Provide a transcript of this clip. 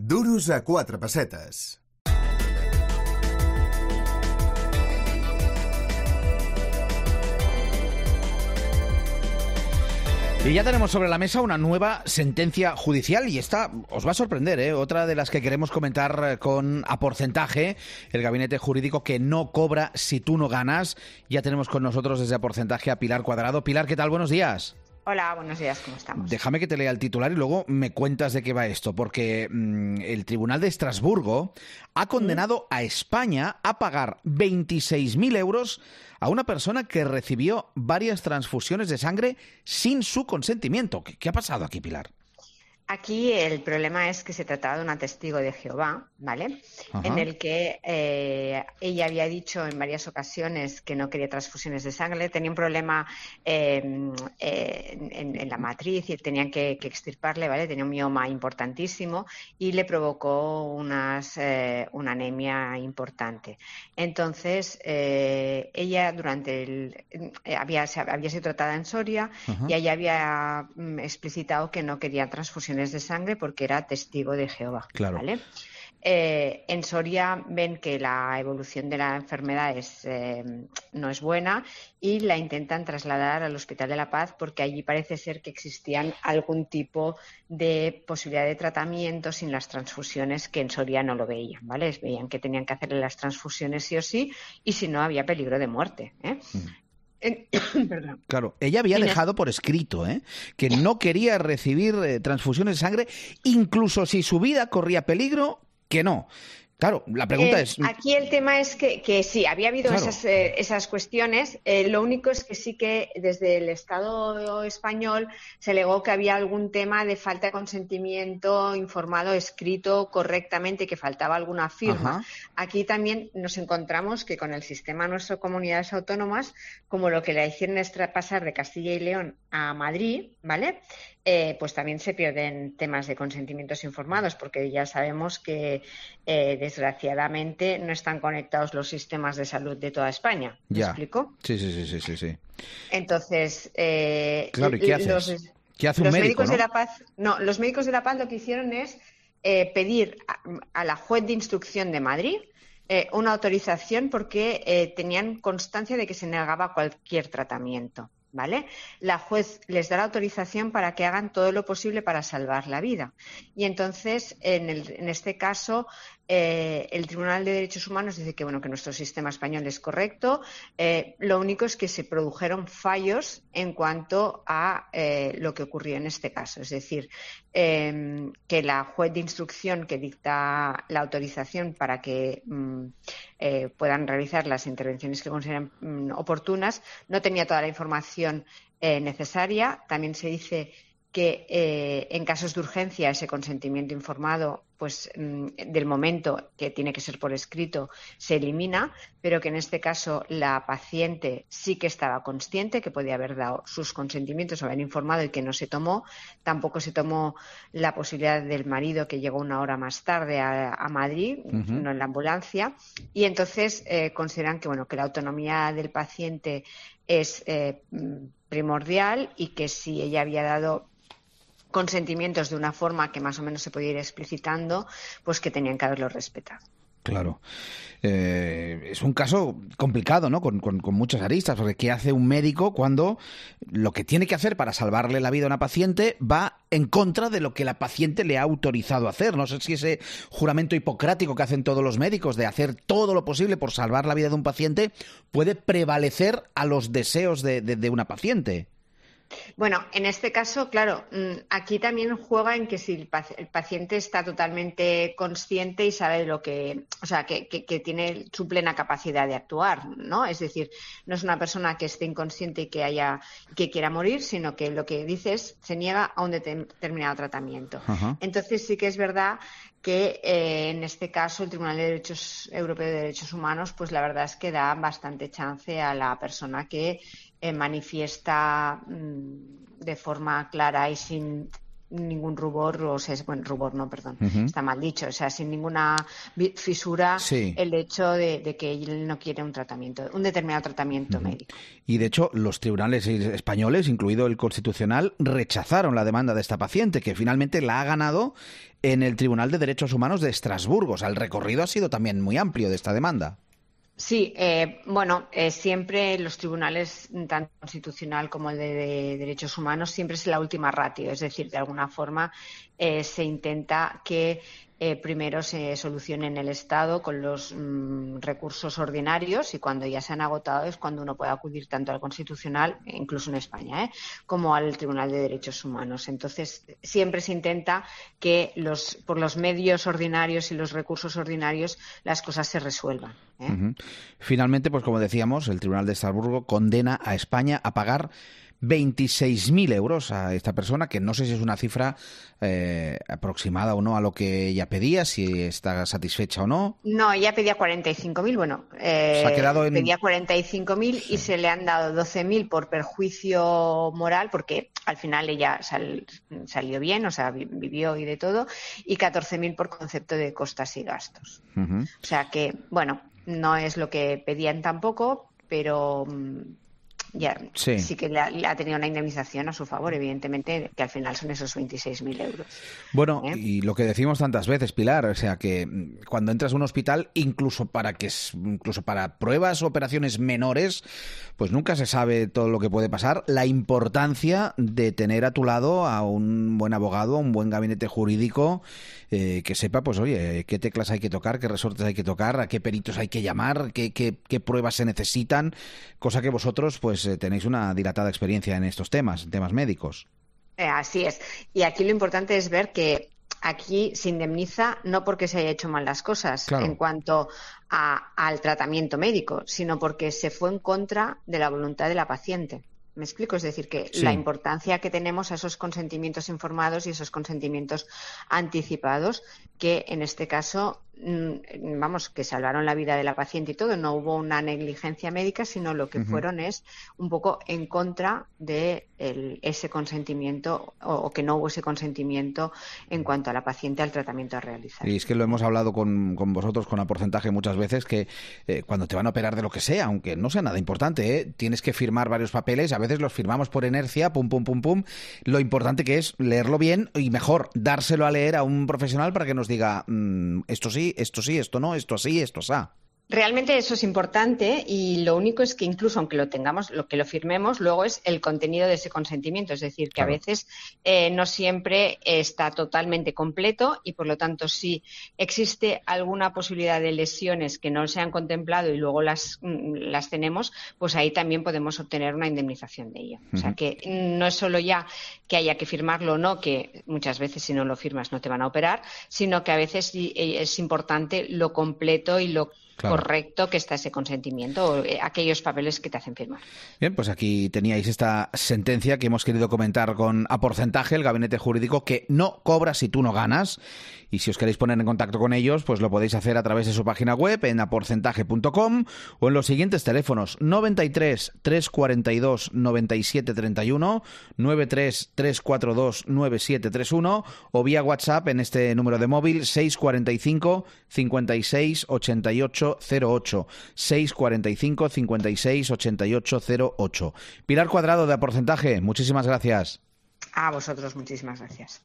Duros a 4 pessetes. Y ya tenemos sobre la mesa una nueva sentencia judicial y esta os va a sorprender, ¿eh? Otra de las que queremos comentar con A Porcentaje, el gabinete jurídico que no cobra si tú no ganas. Ya tenemos con nosotros desde A Porcentaje a Pilar Cuadrado. Pilar, ¿qué tal? Buenos días. Hola, buenos días, ¿cómo estamos? Déjame que te lea el titular y luego me cuentas de qué va esto, porque el Tribunal de Estrasburgo ha condenado a España a pagar 26.000 euros a una persona que recibió varias transfusiones de sangre sin su consentimiento. ¿Qué ha pasado aquí, Pilar? Aquí el problema es que se trataba de una testigo de Jehová, ¿vale? Ajá. En el que ella había dicho en varias ocasiones que no quería transfusiones de sangre, tenía un problema en la matriz y tenían que extirparle, ¿vale? Tenía un mioma importantísimo y le provocó una anemia importante. Entonces, ella había sido tratada en Soria. Ajá. Y ella había explicitado que no quería transfusiones de sangre porque era testigo de Jehová. Claro. ¿Vale? En Soria ven que la evolución de la enfermedad no es buena y la intentan trasladar al Hospital de la Paz porque allí parece ser que existían algún tipo de posibilidad de tratamiento sin las transfusiones, que en Soria no lo veían, ¿vale? Veían que tenían que hacerle las transfusiones sí o sí y si no había peligro de muerte, ¿eh? Perdón. Claro, ella había dejado por escrito que no quería recibir transfusiones de sangre, incluso si su vida corría peligro, que no. Claro, la pregunta es... Aquí el tema es que sí, había habido Claro. esas cuestiones. Lo único es que sí que desde el Estado español se alegó que había algún tema de falta de consentimiento informado, escrito correctamente, que faltaba alguna firma. Ajá. Aquí también nos encontramos que con el sistema nuestro de comunidades autónomas, como lo que le hicieron es pasar de Castilla y León a Madrid, ¿vale? Pues también se pierden temas de consentimientos informados, porque ya sabemos que desgraciadamente no están conectados los sistemas de salud de toda España. ¿Me explico? Sí. Entonces, Claro, ¿y qué haces? ¿Qué hace un los médico, médicos no? de la Paz, no, los médicos de la Paz lo que hicieron es pedir a la juez de instrucción de Madrid una autorización porque tenían constancia de que se negaba cualquier tratamiento. ¿Vale? La juez les da la autorización para que hagan todo lo posible para salvar la vida. Y entonces, en este caso, el Tribunal de Derechos Humanos dice que, bueno, que nuestro sistema español es correcto. Lo único es que se produjeron fallos en cuanto a lo que ocurrió en este caso. Es decir, que la juez de instrucción que dicta la autorización para que puedan realizar las intervenciones que consideran oportunas no tenía toda la información necesaria. También se dice que en casos de urgencia ese consentimiento informado, pues del momento que tiene que ser por escrito, se elimina, pero que en este caso la paciente sí que estaba consciente que podía haber dado sus consentimientos, haber informado y que no se tomó. Tampoco se tomó la posibilidad del marido que llegó una hora más tarde a Madrid, no en la ambulancia, y entonces consideran que, bueno, que la autonomía del paciente es primordial y que si ella había dado consentimientos de una forma que más o menos se podía ir explicitando, pues que tenían que haberlo respetado. Claro. Es un caso complicado, ¿no? Con muchas aristas, porque ¿qué hace un médico cuando lo que tiene que hacer para salvarle la vida a una paciente va en contra de lo que la paciente le ha autorizado a hacer? No sé si ese juramento hipocrático que hacen todos los médicos de hacer todo lo posible por salvar la vida de un paciente puede prevalecer a los deseos de una paciente. Bueno, en este caso, claro, aquí también juega en que si el paciente está totalmente consciente y sabe lo que, o sea, que tiene su plena capacidad de actuar, ¿no? Es decir, no es una persona que esté inconsciente y que quiera morir, sino que lo que dice es se niega a un determinado tratamiento. Ajá. Entonces sí que es verdad que en este caso el Tribunal Europeo de Derechos Humanos, pues la verdad es que da bastante chance a la persona que manifiesta de forma clara y sin ningún rubor, o sea, bueno, rubor no, perdón, está mal dicho, o sea, sin ninguna fisura, el hecho de que él no quiere un determinado tratamiento médico. Y de hecho, los tribunales españoles, incluido el Constitucional, rechazaron la demanda de esta paciente, que finalmente la ha ganado en el Tribunal de Derechos Humanos de Estrasburgo. O sea, el recorrido ha sido también muy amplio de esta demanda. Sí, siempre los tribunales, tanto el Constitucional como el de Derechos Humanos, siempre es la última ratio. Es decir, de alguna forma se intenta que primero se solucione en el Estado con los recursos ordinarios, y cuando ya se han agotado es cuando uno puede acudir tanto al Constitucional, incluso en España, como al Tribunal de Derechos Humanos. Entonces, siempre se intenta que por los medios ordinarios y los recursos ordinarios las cosas se resuelvan. Finalmente, pues como decíamos, el Tribunal de Estrasburgo condena a España a pagar 26.000 euros a esta persona, que no sé si es una cifra aproximada o no a lo que ella pedía, si está satisfecha o no. No, ella pedía 45.000, bueno, pedía 45.000 y se le han dado 12.000 por perjuicio moral, porque al final ella salió bien, o sea, vivió y de todo, y 14.000 por concepto de costas y gastos. O sea que, bueno, no es lo que pedían tampoco, pero sí que le ha tenido una indemnización a su favor, evidentemente, que al final son esos 26.000 euros. Bueno, y lo que decimos tantas veces, Pilar, o sea, que cuando entras a un hospital, incluso para pruebas o operaciones menores, pues nunca se sabe todo lo que puede pasar. La importancia de tener a tu lado a un buen abogado, un buen gabinete jurídico, que sepa, pues oye, qué teclas hay que tocar, qué resortes hay que tocar, a qué peritos hay que llamar, qué pruebas se necesitan, cosa que vosotros pues tenéis una dilatada experiencia en estos temas, en temas médicos. Así es. Y aquí lo importante es ver que aquí se indemniza no porque se haya hecho mal las cosas en cuanto al tratamiento médico, sino porque se fue en contra de la voluntad de la paciente. ¿Me explico? Es decir, que la importancia que tenemos a esos consentimientos informados y esos consentimientos anticipados, que en este caso, que salvaron la vida de la paciente y todo, no hubo una negligencia médica, sino lo que fueron es un poco en contra de ese consentimiento, o que no hubo ese consentimiento en cuanto a la paciente al tratamiento a realizar. Y es que lo hemos hablado con vosotros, con Aporcentaje, muchas veces, que cuando te van a operar de lo que sea, aunque no sea nada importante, tienes que firmar varios papeles, a veces los firmamos por inercia, pum, pum, pum, pum. Lo importante que es leerlo bien, y mejor dárselo a leer a un profesional para que nos diga esto sí, esto no, esto así, esto asá. Realmente eso es importante, y lo único es que incluso aunque lo tengamos, lo que lo firmemos, luego es el contenido de ese consentimiento. Es decir, que a veces no siempre está totalmente completo, y por lo tanto si existe alguna posibilidad de lesiones que no se han contemplado y luego las tenemos, pues ahí también podemos obtener una indemnización de ello. O sea que no es solo ya que haya que firmarlo o no, que muchas veces si no lo firmas no te van a operar, sino que a veces es importante lo completo y lo correcto que está ese consentimiento, o aquellos papeles que te hacen firmar. Bien, pues aquí teníais esta sentencia que hemos querido comentar con Aporcentaje, el gabinete jurídico que no cobra si tú no ganas. Y si os queréis poner en contacto con ellos, pues lo podéis hacer a través de su página web en aporcentaje.com o en los siguientes teléfonos: 93 342 97 31, 93 342 9731 o vía WhatsApp en este número de móvil 645 56 88 08, 645 56 88 08. Pilar Cuadrado, de Aporcentaje, muchísimas gracias. A vosotros, muchísimas gracias.